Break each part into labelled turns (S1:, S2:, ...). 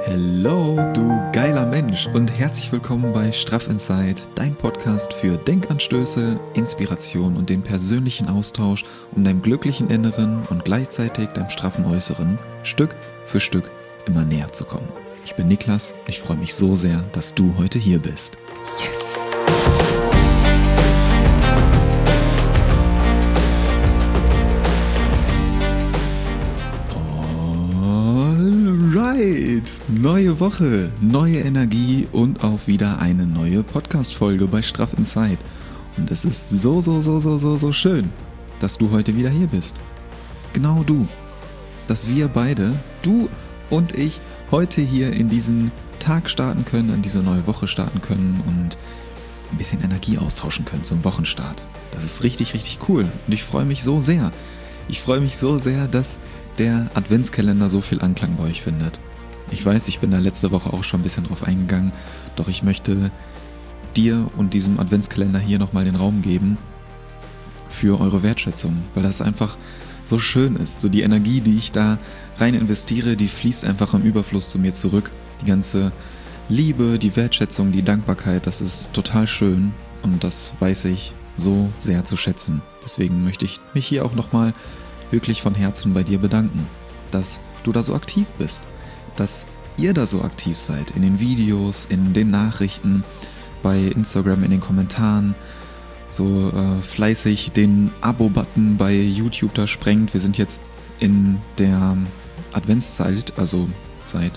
S1: Hello, du geiler Mensch und herzlich willkommen bei Straff Inside, dein Podcast für Denkanstöße, Inspiration und den persönlichen Austausch, um deinem glücklichen Inneren und gleichzeitig deinem straffen Äußeren Stück für Stück immer näher zu kommen. Ich bin Niklas, ich freue mich so sehr, dass du heute hier bist. Yes! Neue Woche, neue Energie und auch wieder eine neue Podcast-Folge bei Straff Inside. Und es ist so schön, dass du heute wieder hier bist. Genau du. Dass wir beide, du und ich, heute hier in diesen Tag starten können, in diese neue Woche starten können und ein bisschen Energie austauschen können zum Wochenstart. Das ist richtig cool und ich freue mich so sehr. Ich freue mich so sehr, dass der Adventskalender so viel Anklang bei euch findet. Ich weiß, ich bin da letzte Woche auch schon ein bisschen drauf eingegangen, doch ich möchte dir und diesem Adventskalender hier nochmal den Raum geben für eure Wertschätzung, weil das einfach so schön ist. So die Energie, die ich da rein investiere, die fließt einfach im Überfluss zu mir zurück. Die ganze Liebe, die Wertschätzung, die Dankbarkeit, das ist total schön und das weiß ich so sehr zu schätzen. Deswegen möchte ich mich hier auch nochmal wirklich von Herzen bei dir bedanken, dass du da so aktiv bist. Dass ihr da so aktiv seid, in den Videos, in den Nachrichten, bei Instagram, in den Kommentaren, so fleißig den Abo-Button bei YouTube da sprengt. Wir sind jetzt in der Adventszeit, also seit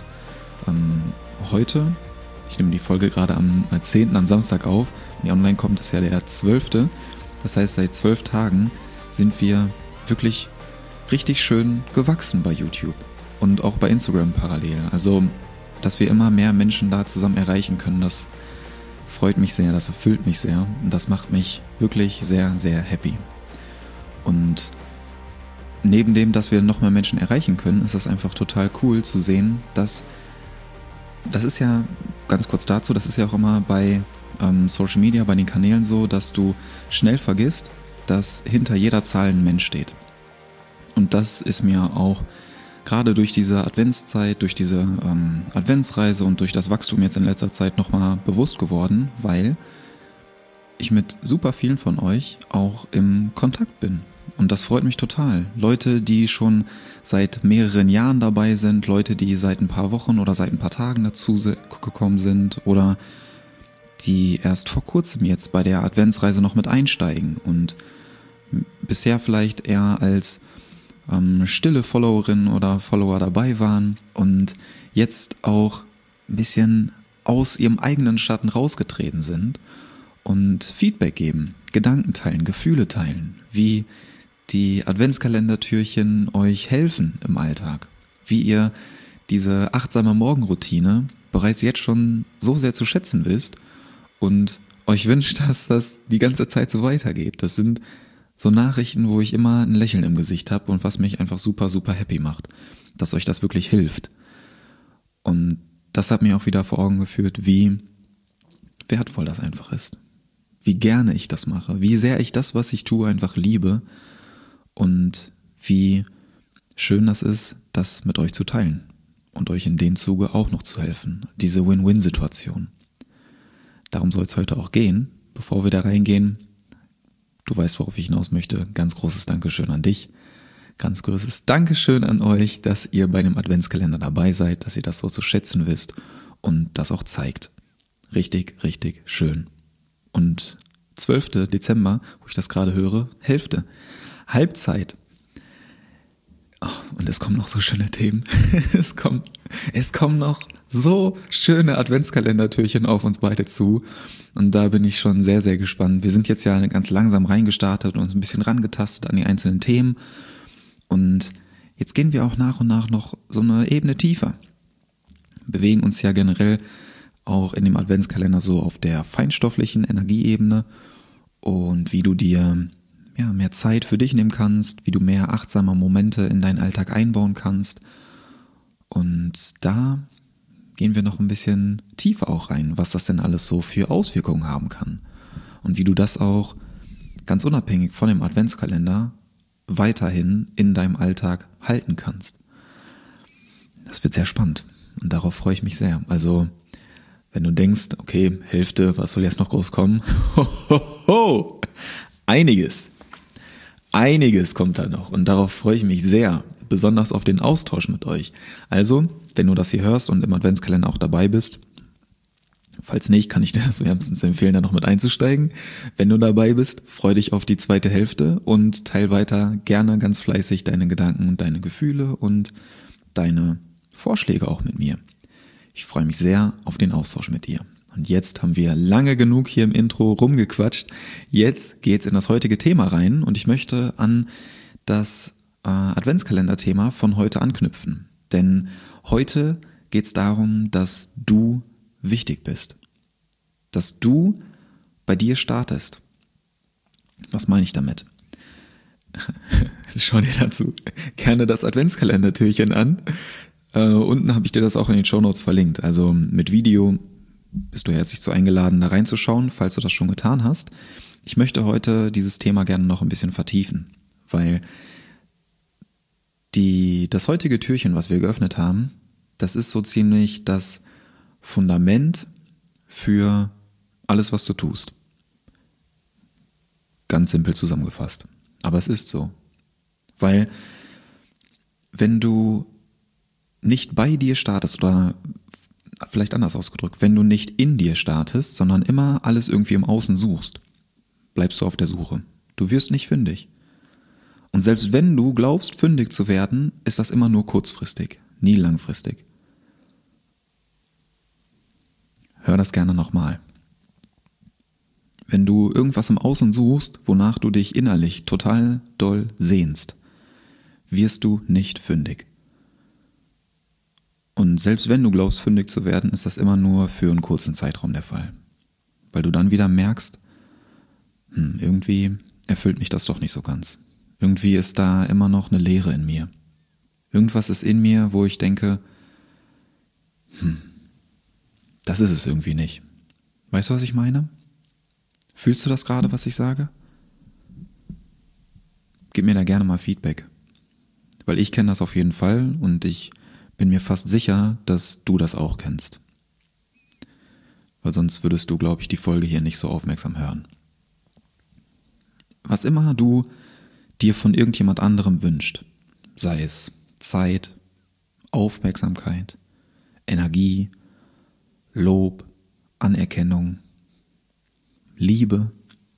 S1: heute, ich nehme die Folge gerade am 10. am Samstag auf, wenn die online kommt, ist ja der 12. Das heißt, seit 12 Tagen sind wir wirklich richtig schön gewachsen bei YouTube. Und auch bei Instagram parallel. Also, dass wir immer mehr Menschen da zusammen erreichen können, das freut mich sehr, das erfüllt mich sehr. Und das macht mich wirklich sehr happy. Und neben dem, dass wir noch mehr Menschen erreichen können, ist es einfach total cool zu sehen, dass, das ist ja, ganz kurz dazu, das ist ja auch immer bei Social Media, bei den Kanälen so, dass du schnell vergisst, dass hinter jeder Zahl ein Mensch steht. Und das ist mir auch gerade durch diese Adventszeit, durch diese Adventsreise und durch das Wachstum jetzt in letzter Zeit nochmal bewusst geworden, weil ich mit super vielen von euch auch im Kontakt bin. Und das freut mich total. Leute, die schon seit mehreren Jahren dabei sind, Leute, die seit ein paar Wochen oder seit ein paar Tagen dazu gekommen sind oder die erst vor kurzem jetzt bei der Adventsreise noch mit einsteigen und bisher vielleicht eher als stille Followerinnen oder Follower dabei waren und jetzt auch ein bisschen aus ihrem eigenen Schatten rausgetreten sind und Feedback geben, Gedanken teilen, Gefühle teilen, wie die Adventskalendertürchen euch helfen im Alltag, wie ihr diese achtsame Morgenroutine bereits jetzt schon so sehr zu schätzen wisst und euch wünscht, dass das die ganze Zeit so weitergeht. Das sind so Nachrichten, wo ich immer ein Lächeln im Gesicht habe und was mich einfach super happy macht, dass euch das wirklich hilft. Und das hat mir auch wieder vor Augen geführt, wie wertvoll das einfach ist. Wie gerne ich das mache, wie sehr ich das, was ich tue, einfach liebe und wie schön das ist, das mit euch zu teilen und euch in dem Zuge auch noch zu helfen. Diese Win-Win-Situation. Darum soll es heute auch gehen. Bevor wir da reingehen, du weißt, worauf ich hinaus möchte. Ganz großes Dankeschön an dich. Ganz großes Dankeschön an euch, dass ihr bei dem Adventskalender dabei seid, dass ihr das so zu schätzen wisst und das auch zeigt. Richtig schön. Und 12. Dezember, wo ich das gerade höre, Hälfte, Halbzeit. Oh, und es kommen noch so schöne Themen. Es kommen noch so schöne Adventskalendertürchen auf uns beide zu. Und da bin ich schon sehr gespannt. Wir sind jetzt ja ganz langsam reingestartet und uns ein bisschen rangetastet an die einzelnen Themen. Und jetzt gehen wir auch nach und nach noch so eine Ebene tiefer. Bewegen uns ja generell auch in dem Adventskalender so auf der feinstofflichen Energieebene und wie du dir mehr Zeit für dich nehmen kannst, wie du mehr achtsame Momente in deinen Alltag einbauen kannst. Und da gehen wir noch ein bisschen tiefer auch rein, was das denn alles so für Auswirkungen haben kann. Und wie du das auch ganz unabhängig von dem Adventskalender weiterhin in deinem Alltag halten kannst. Das wird sehr spannend. Und darauf freue ich mich sehr. Also, wenn du denkst, okay, Hälfte, was soll jetzt noch groß kommen? Einiges kommt da noch. Und darauf freue ich mich sehr. Besonders auf den Austausch mit euch. Also, wenn du das hier hörst und im Adventskalender auch dabei bist, falls nicht, kann ich dir das wärmstens empfehlen, da noch mit einzusteigen. Wenn du dabei bist, freu dich auf die zweite Hälfte und teil weiter gerne ganz fleißig deine Gedanken und deine Gefühle und deine Vorschläge auch mit mir. Ich freue mich sehr auf den Austausch mit dir. Und jetzt haben wir lange genug hier im Intro rumgequatscht. Jetzt geht's in das heutige Thema rein und ich möchte an das Adventskalender-Thema von heute anknüpfen. Denn heute geht's darum, dass du wichtig bist. Dass du bei dir startest. Was meine ich damit? Schau dir dazu gerne das Adventskalender-Türchen an. Unten habe ich dir das auch in den Shownotes verlinkt. Also mit Video bist du herzlich zu eingeladen, da reinzuschauen, falls du das schon getan hast. Ich möchte heute dieses Thema gerne noch ein bisschen vertiefen, weil das heutige Türchen, was wir geöffnet haben, das ist so ziemlich das Fundament für alles, was du tust. Ganz simpel zusammengefasst. Aber es ist so. Weil wenn du nicht bei dir startest oder vielleicht anders ausgedrückt, wenn du nicht in dir startest, sondern immer alles irgendwie im Außen suchst, bleibst du auf der Suche. Du wirst nicht fündig. Und selbst wenn du glaubst, fündig zu werden, ist das immer nur kurzfristig, nie langfristig. Hör das gerne nochmal. Wenn du irgendwas im Außen suchst, wonach du dich innerlich total doll sehnst, wirst du nicht fündig. Und selbst wenn du glaubst, fündig zu werden, ist das immer nur für einen kurzen Zeitraum der Fall. Weil du dann wieder merkst, irgendwie erfüllt mich das doch nicht so ganz. Irgendwie ist da immer noch eine Leere in mir. Irgendwas ist in mir, wo ich denke, das ist es irgendwie nicht. Weißt du, was ich meine? Fühlst du das gerade, was ich sage? Gib mir da gerne mal Feedback. Weil ich kenne das auf jeden Fall und ich bin mir fast sicher, dass du das auch kennst. Weil sonst würdest du, glaube ich, die Folge hier nicht so aufmerksam hören. Was immer du dir von irgendjemand anderem wünscht, sei es Zeit, Aufmerksamkeit, Energie, Lob, Anerkennung, Liebe,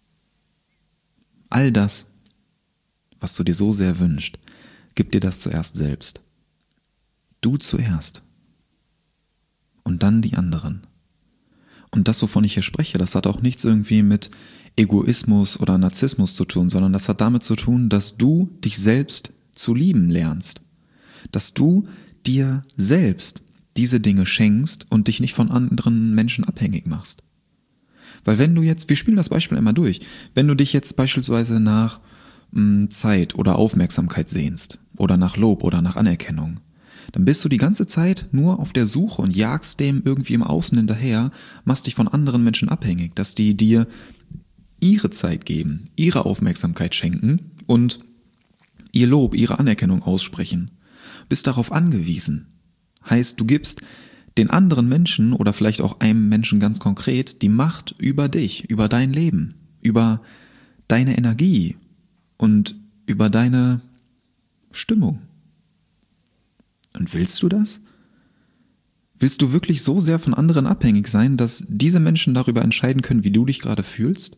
S1: all das, was du dir so sehr wünschst, gib dir das zuerst selbst. Du zuerst. Und dann die anderen. Und das, wovon ich hier spreche, das hat auch nichts irgendwie mit Egoismus oder Narzissmus zu tun, sondern das hat damit zu tun, dass du dich selbst zu lieben lernst. Dass du dir selbst diese Dinge schenkst und dich nicht von anderen Menschen abhängig machst. Weil wenn du jetzt, wir spielen das Beispiel einmal durch, wenn du dich jetzt beispielsweise nach Zeit oder Aufmerksamkeit sehnst oder nach Lob oder nach Anerkennung, dann bist du die ganze Zeit nur auf der Suche und jagst dem irgendwie im Außen hinterher, machst dich von anderen Menschen abhängig, dass die dir ihre Zeit geben, ihre Aufmerksamkeit schenken und ihr Lob, ihre Anerkennung aussprechen. Bist darauf angewiesen. Heißt, du gibst den anderen Menschen oder vielleicht auch einem Menschen ganz konkret die Macht über dich, über dein Leben, über deine Energie und über deine Stimmung. Und willst du das? Willst du wirklich so sehr von anderen abhängig sein, dass diese Menschen darüber entscheiden können, wie du dich gerade fühlst?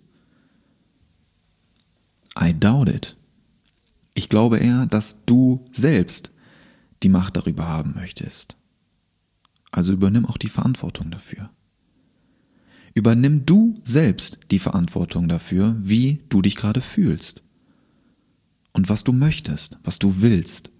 S1: I doubt it. Ich glaube eher, dass du selbst die Macht darüber haben möchtest. Also übernimm auch die Verantwortung dafür. Übernimm du selbst die Verantwortung dafür, wie du dich gerade fühlst. Und was du möchtest, was du willst.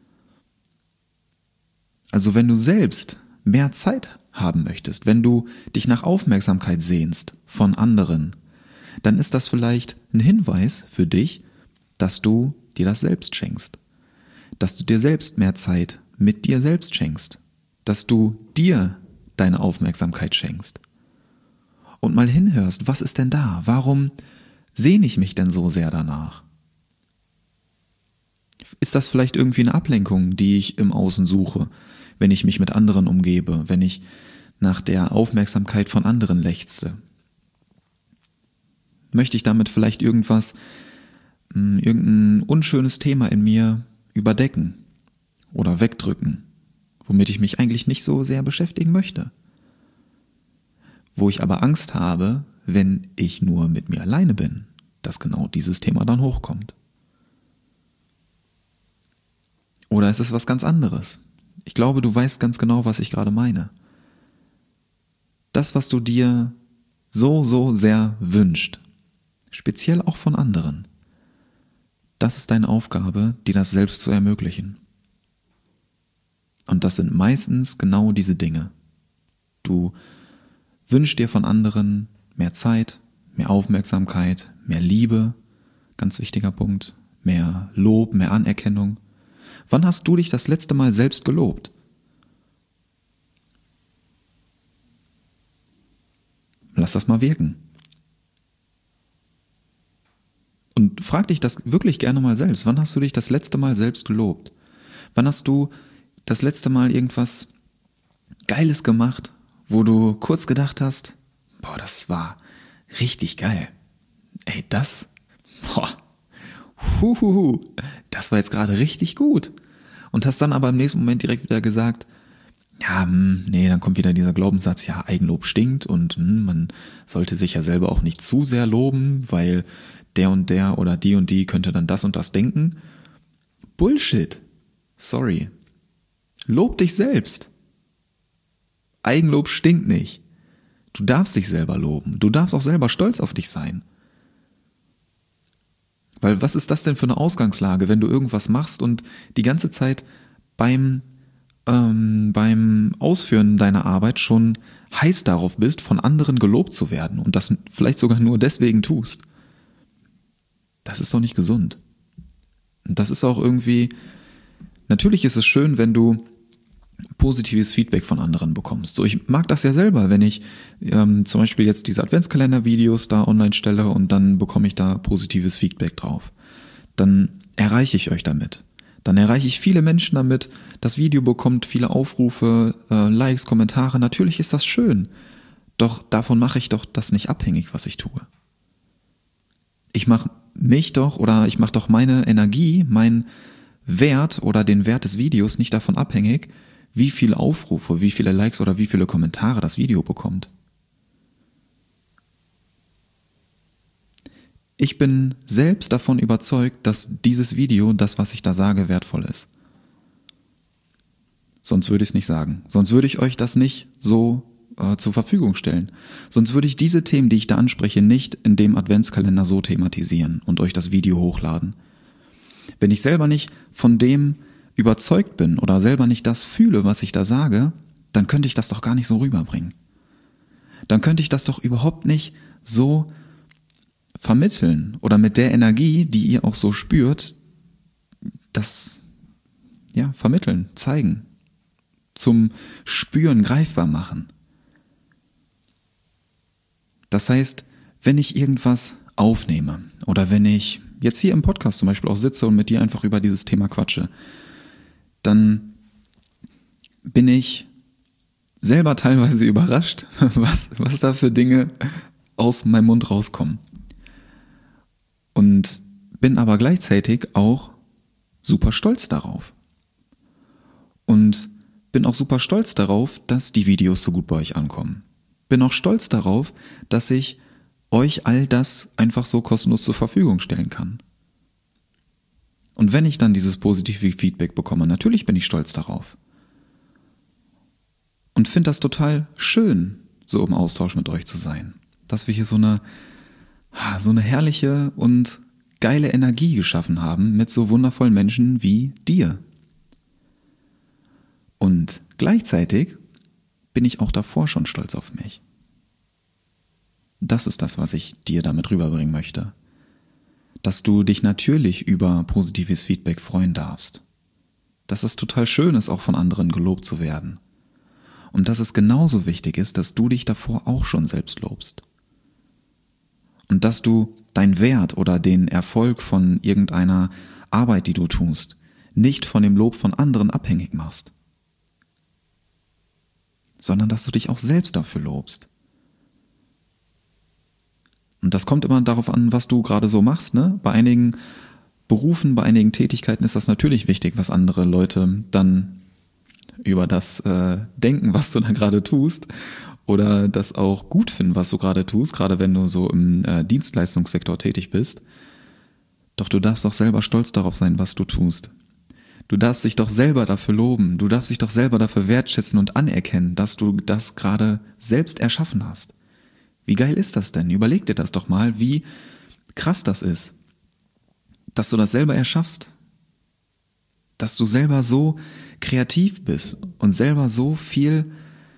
S1: Also wenn du selbst mehr Zeit haben möchtest, wenn du dich nach Aufmerksamkeit sehnst von anderen, dann ist das vielleicht ein Hinweis für dich, dass du dir das selbst schenkst. Dass du dir selbst mehr Zeit mit dir selbst schenkst. Dass du dir deine Aufmerksamkeit schenkst. Und mal hinhörst, was ist denn da? Warum sehne ich mich denn so sehr danach? Ist das vielleicht irgendwie eine Ablenkung, die ich im Außen suche? wenn ich mich mit anderen umgebe, wenn ich nach der Aufmerksamkeit von anderen lechze? Möchte ich damit vielleicht irgendein unschönes Thema in mir überdecken oder wegdrücken, womit ich mich eigentlich nicht so sehr beschäftigen möchte? Wo ich aber Angst habe, wenn ich nur mit mir alleine bin, dass genau dieses Thema dann hochkommt. Oder ist es was ganz anderes? Ich glaube, du weißt ganz genau, was ich gerade meine. Das, was du dir so, so sehr wünschst, speziell auch von anderen, das ist deine Aufgabe, dir das selbst zu ermöglichen. Und das sind meistens genau diese Dinge. Du wünschst dir von anderen mehr Zeit, mehr Aufmerksamkeit, mehr Liebe, ganz wichtiger Punkt, mehr Lob, mehr Anerkennung. Wann hast du dich das letzte Mal selbst gelobt? Lass das mal wirken. Und frag dich das wirklich gerne mal selbst. Wann hast du dich das letzte Mal selbst gelobt? Wann hast du das letzte Mal irgendwas Geiles gemacht, wo du kurz gedacht hast, boah, das war richtig geil. Ey, das war jetzt gerade richtig gut. Und hast dann aber im nächsten Moment direkt wieder gesagt, ja, nee, dann kommt wieder dieser Glaubenssatz, ja, Eigenlob stinkt und man sollte sich ja selber auch nicht zu sehr loben, weil der und der oder die und die könnte dann das und das denken. Bullshit. Sorry. Lob dich selbst. Eigenlob stinkt nicht. Du darfst dich selber loben. Du darfst auch selber stolz auf dich sein. Weil was ist das denn für eine Ausgangslage, wenn du irgendwas machst und die ganze Zeit beim Ausführen deiner Arbeit schon heiß darauf bist, von anderen gelobt zu werden und das vielleicht sogar nur deswegen tust? Das ist doch nicht gesund. Und das ist auch irgendwie, natürlich ist es schön, wenn du positives Feedback von anderen bekommst. So, ich mag das ja selber, wenn ich zum Beispiel jetzt diese Adventskalender-Videos da online stelle und dann bekomme ich da positives Feedback drauf. Dann erreiche ich euch damit. Dann erreiche ich viele Menschen damit. Das Video bekommt viele Aufrufe, Likes, Kommentare. Natürlich ist das schön. Doch davon mache ich doch das nicht abhängig, was ich tue. Ich mache doch meine Energie, meinen Wert oder den Wert des Videos nicht davon abhängig, wie viele Aufrufe, wie viele Likes oder wie viele Kommentare das Video bekommt. Ich bin selbst davon überzeugt, dass dieses Video, das, was ich da sage, wertvoll ist. Sonst würde ich es nicht sagen. Sonst würde ich euch das nicht so zur Verfügung stellen. Sonst würde ich diese Themen, die ich da anspreche, nicht in dem Adventskalender so thematisieren und euch das Video hochladen. Wenn ich selber nicht von dem überzeugt bin oder selber nicht das fühle, was ich da sage, dann könnte ich das doch gar nicht so rüberbringen. Dann könnte ich das doch überhaupt nicht so vermitteln oder mit der Energie, die ihr auch so spürt, das vermitteln, zeigen, zum Spüren greifbar machen. Das heißt, wenn ich irgendwas aufnehme oder wenn ich jetzt hier im Podcast zum Beispiel auch sitze und mit dir einfach über dieses Thema quatsche, dann bin ich selber teilweise überrascht, was da für Dinge aus meinem Mund rauskommen. Und bin aber gleichzeitig auch super stolz darauf. Und bin auch super stolz darauf, dass die Videos so gut bei euch ankommen. Bin auch stolz darauf, dass ich euch all das einfach so kostenlos zur Verfügung stellen kann. Und wenn ich dann dieses positive Feedback bekomme, natürlich bin ich stolz darauf. Und finde das total schön, so im Austausch mit euch zu sein. Dass wir hier so eine herrliche und geile Energie geschaffen haben mit so wundervollen Menschen wie dir. Und gleichzeitig bin ich auch davor schon stolz auf mich. Das ist das, was ich dir damit rüberbringen möchte. Dass du dich natürlich über positives Feedback freuen darfst. Dass es total schön ist, auch von anderen gelobt zu werden. Und dass es genauso wichtig ist, dass du dich davor auch schon selbst lobst. Und dass du deinen Wert oder den Erfolg von irgendeiner Arbeit, die du tust, nicht von dem Lob von anderen abhängig machst. sondern dass du dich auch selbst dafür lobst. Und das kommt immer darauf an, was du gerade so machst, ne? Bei einigen Berufen, bei einigen Tätigkeiten ist das natürlich wichtig, was andere Leute dann über das denken, was du da gerade tust, oder das auch gut finden, was du gerade tust, gerade wenn du so im Dienstleistungssektor tätig bist. Doch du darfst doch selber stolz darauf sein, was du tust. Du darfst dich doch selber dafür loben, du darfst dich doch selber dafür wertschätzen und anerkennen, dass du das gerade selbst erschaffen hast. Wie geil ist das denn? Überleg dir das doch mal, wie krass das ist, dass du das selber erschaffst, dass du selber so kreativ bist und selber so viel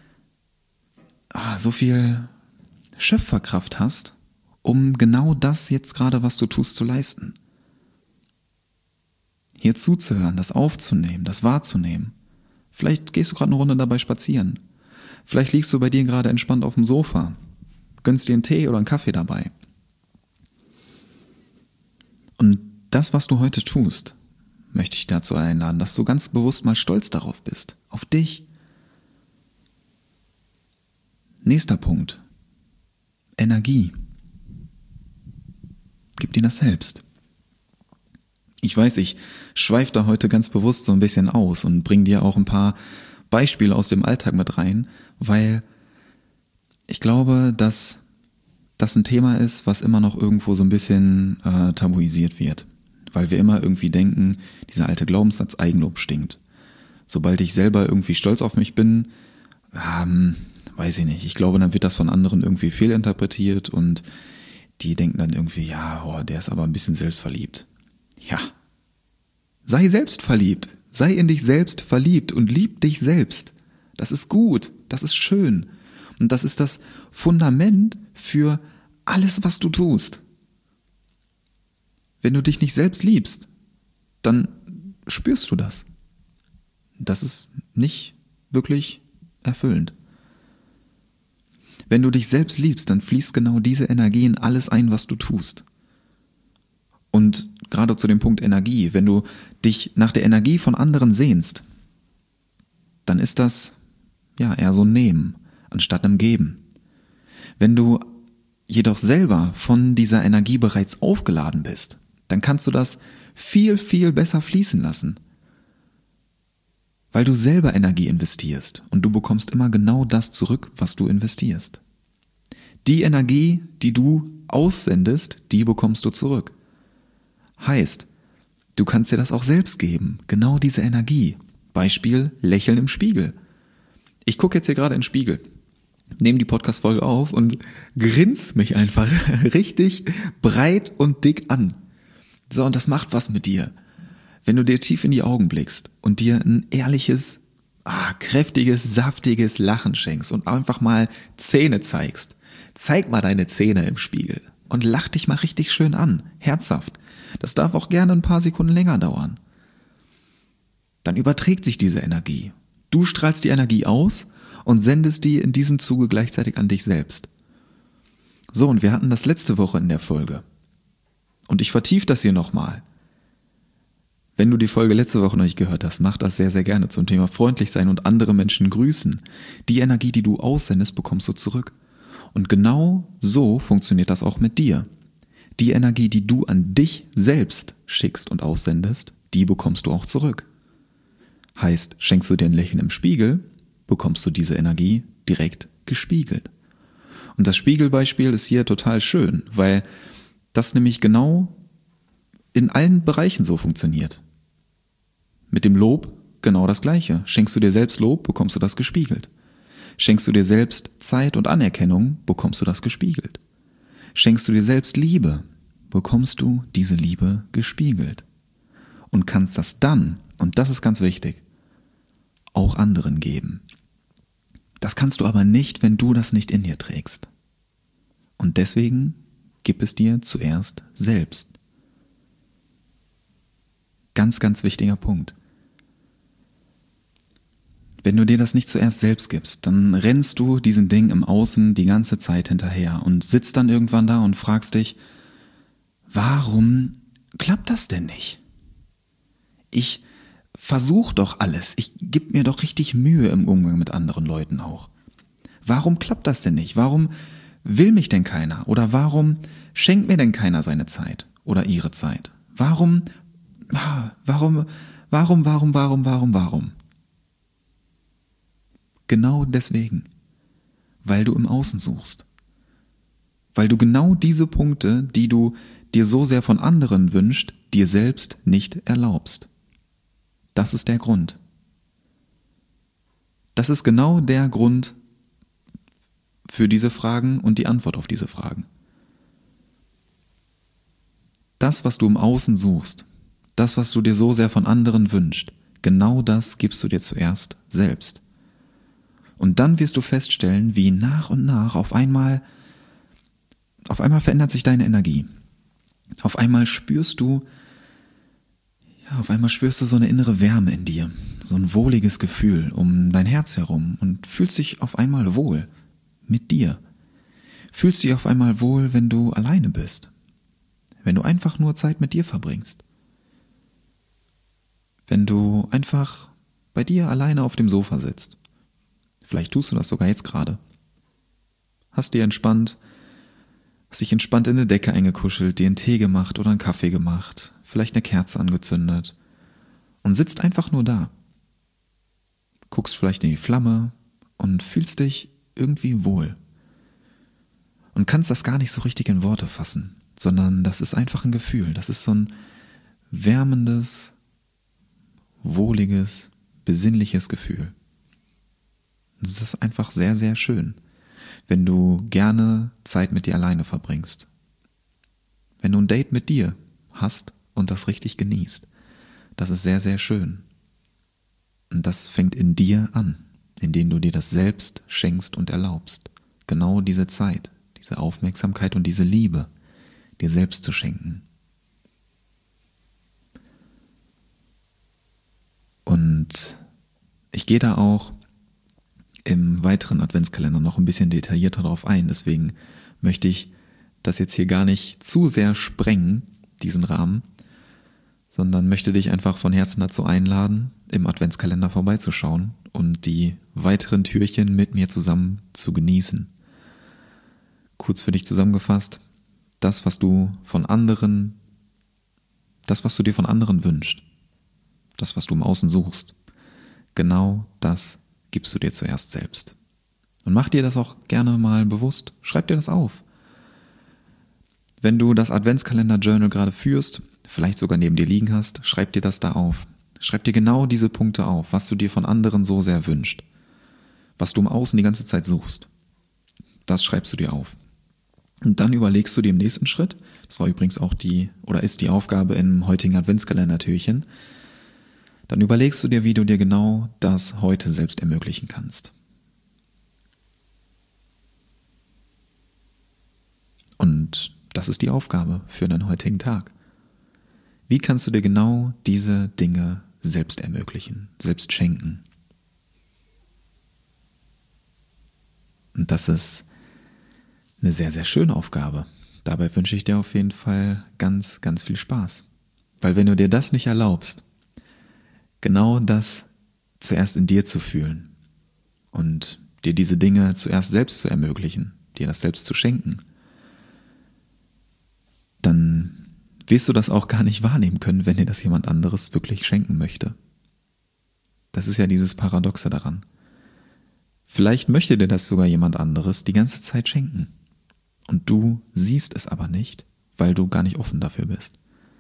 S1: Schöpferkraft hast, um genau das jetzt gerade, was du tust, zu leisten. Hier zuzuhören, das aufzunehmen, das wahrzunehmen. Vielleicht gehst du gerade eine Runde dabei spazieren. Vielleicht liegst du bei dir gerade entspannt auf dem Sofa, gönnst dir einen Tee oder einen Kaffee dabei. Und das, was du heute tust, möchte ich dazu einladen, dass du ganz bewusst mal stolz darauf bist, auf dich. Nächster Punkt. Energie. Gib dir das selbst. Ich weiß, ich schweife da heute ganz bewusst so ein bisschen aus und bringe dir auch ein paar Beispiele aus dem Alltag mit rein, weil ich glaube, dass das ein Thema ist, was immer noch irgendwo so ein bisschen tabuisiert wird. Weil wir immer irgendwie denken, dieser alte Glaubenssatz, Eigenlob stinkt. Sobald ich selber irgendwie stolz auf mich bin, weiß ich nicht. Ich glaube, dann wird das von anderen irgendwie fehlinterpretiert und die denken dann irgendwie, ja, der ist aber ein bisschen selbstverliebt. Ja, sei selbstverliebt, sei in dich selbst verliebt und lieb dich selbst. Das ist gut, das ist schön und das ist das Fundament für alles, was du tust. Wenn du dich nicht selbst liebst, dann spürst du das. Das ist nicht wirklich erfüllend. Wenn du dich selbst liebst, dann fließt genau diese Energie in alles ein, was du tust. Und gerade zu dem Punkt Energie, wenn du dich nach der Energie von anderen sehnst, dann ist das eher so ein Nehmen, anstatt einem Geben. Wenn du jedoch selber von dieser Energie bereits aufgeladen bist, dann kannst du das viel, viel besser fließen lassen. Weil du selber Energie investierst und du bekommst immer genau das zurück, was du investierst. Die Energie, die du aussendest, die bekommst du zurück. Heißt, du kannst dir das auch selbst geben, genau diese Energie. Beispiel Lächeln im Spiegel. Ich gucke jetzt hier gerade in den Spiegel, nehme die Podcast-Folge auf und grins mich einfach richtig breit und dick an. So, und das macht was mit dir. Wenn du dir tief in die Augen blickst und dir ein ehrliches, kräftiges, saftiges Lachen schenkst und einfach mal Zähne zeigst. Zeig mal deine Zähne im Spiegel und lach dich mal richtig schön an, herzhaft. Das darf auch gerne ein paar Sekunden länger dauern. Dann überträgt sich diese Energie. Du strahlst die Energie aus und sendest die in diesem Zuge gleichzeitig an dich selbst. So, und wir hatten das letzte Woche in der Folge. Und ich vertiefe das hier nochmal. Wenn du die Folge letzte Woche noch nicht gehört hast, mach das sehr, sehr gerne zum Thema freundlich sein und andere Menschen grüßen. Die Energie, die du aussendest, bekommst du zurück. Und genau so funktioniert das auch mit dir. Die Energie, die du an dich selbst schickst und aussendest, die bekommst du auch zurück. Heißt, schenkst du dir ein Lächeln im Spiegel, bekommst du diese Energie direkt gespiegelt. Und das Spiegelbeispiel ist hier total schön, weil das nämlich genau in allen Bereichen so funktioniert. Mit dem Lob genau das Gleiche. Schenkst du dir selbst Lob, bekommst du das gespiegelt. Schenkst du dir selbst Zeit und Anerkennung, bekommst du das gespiegelt. Schenkst du dir selbst Liebe, bekommst du diese Liebe gespiegelt. Und kannst das dann, und das ist ganz wichtig, auch anderen geben. Das kannst du aber nicht, wenn du das nicht in dir trägst. Und deswegen gib es dir zuerst selbst. Ganz, ganz wichtiger Punkt. Wenn du dir das nicht zuerst selbst gibst, dann rennst du diesen Ding im Außen die ganze Zeit hinterher und sitzt dann irgendwann da und fragst dich, warum klappt das denn nicht? Ich versuche doch alles, ich gebe mir doch richtig Mühe im Umgang mit anderen Leuten auch. Warum klappt das denn nicht? Warum will mich denn keiner? Oder warum schenkt mir denn keiner seine Zeit oder ihre Zeit? Warum? Genau deswegen. Weil du im Außen suchst. Weil du genau diese Punkte, die du dir so sehr von anderen wünschst, dir selbst nicht erlaubst. Das ist der Grund. Das ist genau der Grund für diese Fragen und die Antwort auf diese Fragen. Das, was du im Außen suchst, das, was du dir so sehr von anderen wünschst, genau das gibst du dir zuerst selbst. Und dann wirst du feststellen, wie nach und nach auf einmal verändert sich deine Energie. Auf einmal spürst du so eine innere Wärme in dir, so ein wohliges Gefühl um dein Herz herum und fühlst dich auf einmal wohl mit dir. Fühlst dich auf einmal wohl, wenn du alleine bist, wenn du einfach nur Zeit mit dir verbringst, wenn du einfach bei dir alleine auf dem Sofa sitzt. Vielleicht tust du das sogar jetzt gerade. Hast dich entspannt in eine Decke eingekuschelt, dir einen Tee gemacht oder einen Kaffee gemacht, vielleicht eine Kerze angezündet und sitzt einfach nur da. Guckst vielleicht in die Flamme und fühlst dich irgendwie wohl. Und kannst das gar nicht so richtig in Worte fassen, sondern das ist einfach ein Gefühl. Das ist so ein wärmendes, wohliges, besinnliches Gefühl. Das ist einfach sehr, sehr schön, wenn du gerne Zeit mit dir alleine verbringst. Wenn du ein Date mit dir hast und das richtig genießt. Das ist sehr, sehr schön. Und das fängt in dir an, indem du dir das selbst schenkst und erlaubst. Genau diese Zeit, diese Aufmerksamkeit und diese Liebe dir selbst zu schenken. Und ich gehe da auch im weiteren Adventskalender noch ein bisschen detaillierter darauf ein. Deswegen möchte ich das jetzt hier gar nicht zu sehr sprengen, diesen Rahmen, sondern möchte dich einfach von Herzen dazu einladen, im Adventskalender vorbeizuschauen und die weiteren Türchen mit mir zusammen zu genießen. Kurz für dich zusammengefasst, das, was du dir von anderen wünschst, das, was du im Außen suchst, genau das gibst du dir zuerst selbst. Und mach dir das auch gerne mal bewusst. Schreib dir das auf. Wenn du das Adventskalender-Journal gerade führst, vielleicht sogar neben dir liegen hast, schreib dir das da auf. Schreib dir genau diese Punkte auf, was du dir von anderen so sehr wünschst. Was du im Außen die ganze Zeit suchst. Das schreibst du dir auf. Und dann überlegst du dir im nächsten Schritt, das war übrigens auch ist die Aufgabe im heutigen Adventskalender-Türchen, dann überlegst du dir, wie du dir genau das heute selbst ermöglichen kannst. Und das ist die Aufgabe für deinen heutigen Tag. Wie kannst du dir genau diese Dinge selbst ermöglichen, selbst schenken? Und das ist eine sehr, sehr schöne Aufgabe. Dabei wünsche ich dir auf jeden Fall ganz, ganz viel Spaß. Weil wenn du dir das nicht erlaubst, genau das zuerst in dir zu fühlen und dir diese Dinge zuerst selbst zu ermöglichen, dir das selbst zu schenken, dann wirst du das auch gar nicht wahrnehmen können, wenn dir das jemand anderes wirklich schenken möchte. Das ist ja dieses Paradoxe daran. Vielleicht möchte dir das sogar jemand anderes die ganze Zeit schenken. Und du siehst es aber nicht, weil du gar nicht offen dafür bist.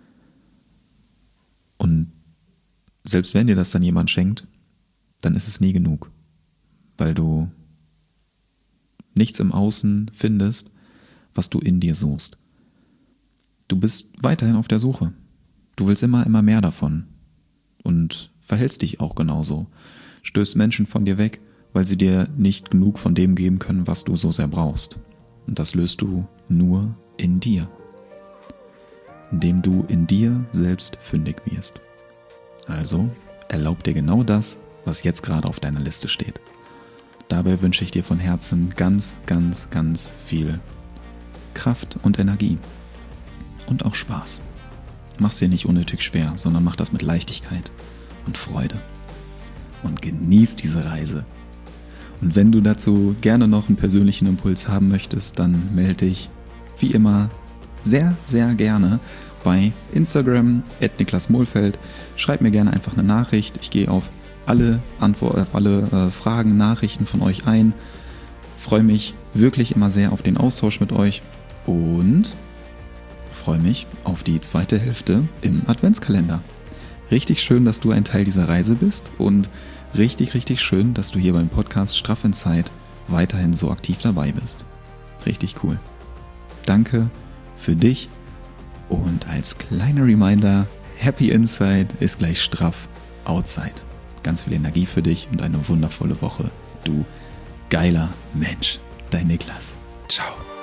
S1: Und selbst wenn dir das dann jemand schenkt, dann ist es nie genug, weil du nichts im Außen findest, was du in dir suchst. Du bist weiterhin auf der Suche. Du willst immer mehr davon und verhältst dich auch genauso. Stößt Menschen von dir weg, weil sie dir nicht genug von dem geben können, was du so sehr brauchst. Und das löst du nur in dir, indem du in dir selbst fündig wirst. Also erlaub dir genau das, was jetzt gerade auf deiner Liste steht. Dabei wünsche ich dir von Herzen ganz, ganz, ganz viel Kraft und Energie und auch Spaß. Mach's dir nicht unnötig schwer, sondern mach das mit Leichtigkeit und Freude und genieß diese Reise. Und wenn du dazu gerne noch einen persönlichen Impuls haben möchtest, dann melde dich wie immer sehr, sehr gerne bei Instagram @niklasmohlfeld. Schreib mir gerne einfach eine Nachricht. Ich gehe auf alle Fragen, Nachrichten von euch ein. Freue mich wirklich immer sehr auf den Austausch mit euch und freue mich auf die zweite Hälfte im Adventskalender. Richtig schön, dass du ein Teil dieser Reise bist und richtig, richtig schön, dass du hier beim Podcast Straff in Zeit weiterhin so aktiv dabei bist. Richtig cool. Danke für dich und als kleiner Reminder, Happy Inside ist gleich straff Outside. Ganz viel Energie für dich und eine wundervolle Woche. Du geiler Mensch. Dein Niklas. Ciao.